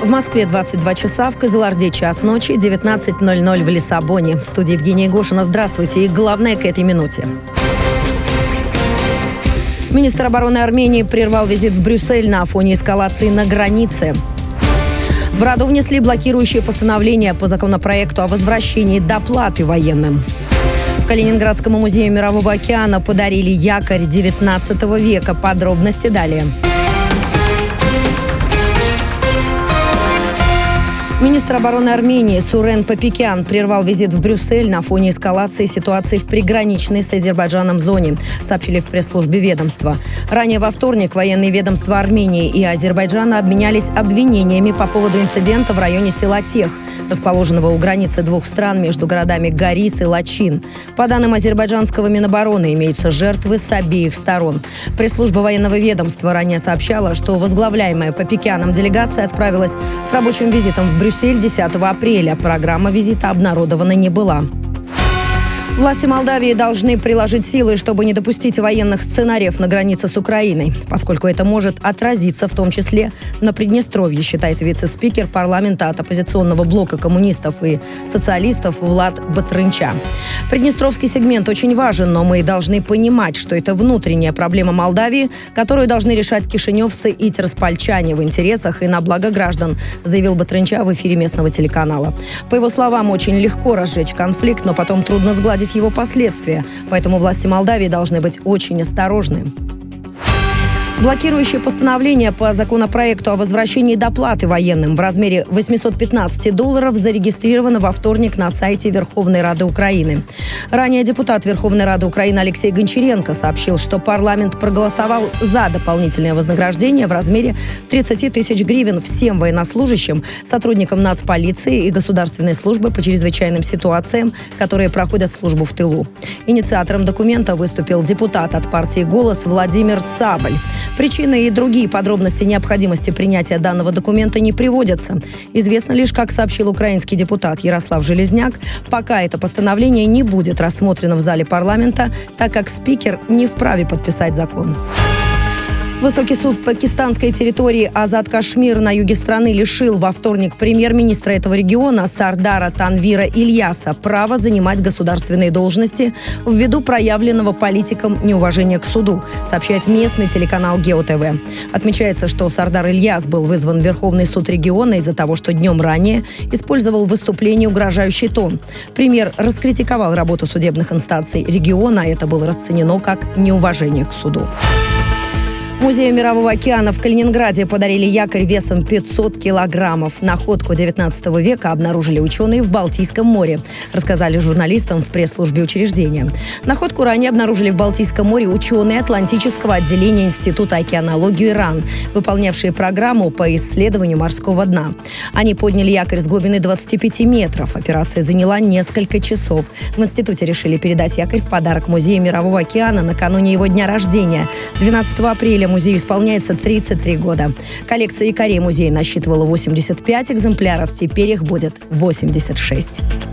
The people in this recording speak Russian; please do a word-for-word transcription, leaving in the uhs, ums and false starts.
В Москве двадцать два часа, в Кызылорде час ночи, девятнадцать ноль ноль в Лиссабоне. В студии Евгения Гошина. Здравствуйте. И главное к этой минуте. Министр обороны Армении прервал визит в Брюссель на фоне эскалации на границе. В Раду внесли блокирующее постановление по законопроекту о возвращении доплаты военным. В Калининградскому музее Мирового океана подарили якорь девятнадцатого века. Подробности далее. Министр обороны Армении Сурен Папикян прервал визит в Брюссель на фоне эскалации ситуации в приграничной с Азербайджаном зоне, сообщили в пресс-службе ведомства. Ранее во вторник военные ведомства Армении и Азербайджана обменялись обвинениями по поводу инцидента в районе села Тех, расположенного у границы двух стран между городами Горис и Лачин. По данным азербайджанского Минобороны, имеются жертвы с обеих сторон. Пресс-служба военного ведомства ранее сообщала, что возглавляемая Папикяном делегация отправилась с рабочим визитом в Брюссель десятого апреля. Программа визита обнародована не была. Власти Молдавии должны приложить силы, чтобы не допустить военных сценариев на границе с Украиной, поскольку это может отразиться в том числе на Приднестровье, считает вице-спикер парламента от оппозиционного блока коммунистов и социалистов Влад Батрынча. Приднестровский сегмент очень важен, но мы должны понимать, что это внутренняя проблема Молдавии, которую должны решать кишиневцы и тираспольчане в интересах и на благо граждан, заявил Батрынча в эфире местного телеканала. По его словам, очень легко разжечь конфликт, но потом трудно сгладить его последствия, поэтому власти Молдавии должны быть очень осторожны. Блокирующее постановление по законопроекту о возвращении доплаты военным в размере восемьсот пятнадцать долларов зарегистрировано во вторник на сайте Верховной Рады Украины. Ранее депутат Верховной Рады Украины Алексей Гончаренко сообщил, что парламент проголосовал за дополнительное вознаграждение в размере тридцать тысяч гривен всем военнослужащим, сотрудникам нацполиции и государственной службы по чрезвычайным ситуациям, которые проходят службу в тылу. Инициатором документа выступил депутат от партии «Голос» Владимир Цабаль. Причины и другие подробности необходимости принятия данного документа не приводятся. Известно лишь, как сообщил украинский депутат Ярослав Железняк, пока это постановление не будет рассмотрено в зале парламента, так как спикер не вправе подписать закон. Высокий суд пакистанской территории Азад-Кашмир на юге страны лишил во вторник премьер-министра этого региона Сардара Танвира Ильяса права занимать государственные должности ввиду проявленного политиком неуважения к суду, сообщает местный телеканал Гео-ТВ. Отмечается, что Сардар Ильяс был вызван в Верховный суд региона из-за того, что днем ранее использовал в выступлении угрожающий тон. Премьер раскритиковал работу судебных инстанций региона, а это было расценено как неуважение к суду. Музею Мирового океана в Калининграде подарили якорь весом пятьсот килограммов. Находку девятнадцатого века обнаружили ученые в Балтийском море, рассказали журналистам в пресс-службе учреждения. Находку ранее обнаружили в Балтийском море ученые Атлантического отделения Института океанологии РАН, выполнявшие программу по исследованию морского дна. Они подняли якорь с глубины двадцати пяти метров. Операция заняла несколько часов. В институте решили передать якорь в подарок Музею Мирового океана накануне его дня рождения. двенадцатого апреля музею исполняется тридцать три года. Коллекция якорей музея насчитывала восемьдесят пять экземпляров, теперь их будет восемьдесят шесть.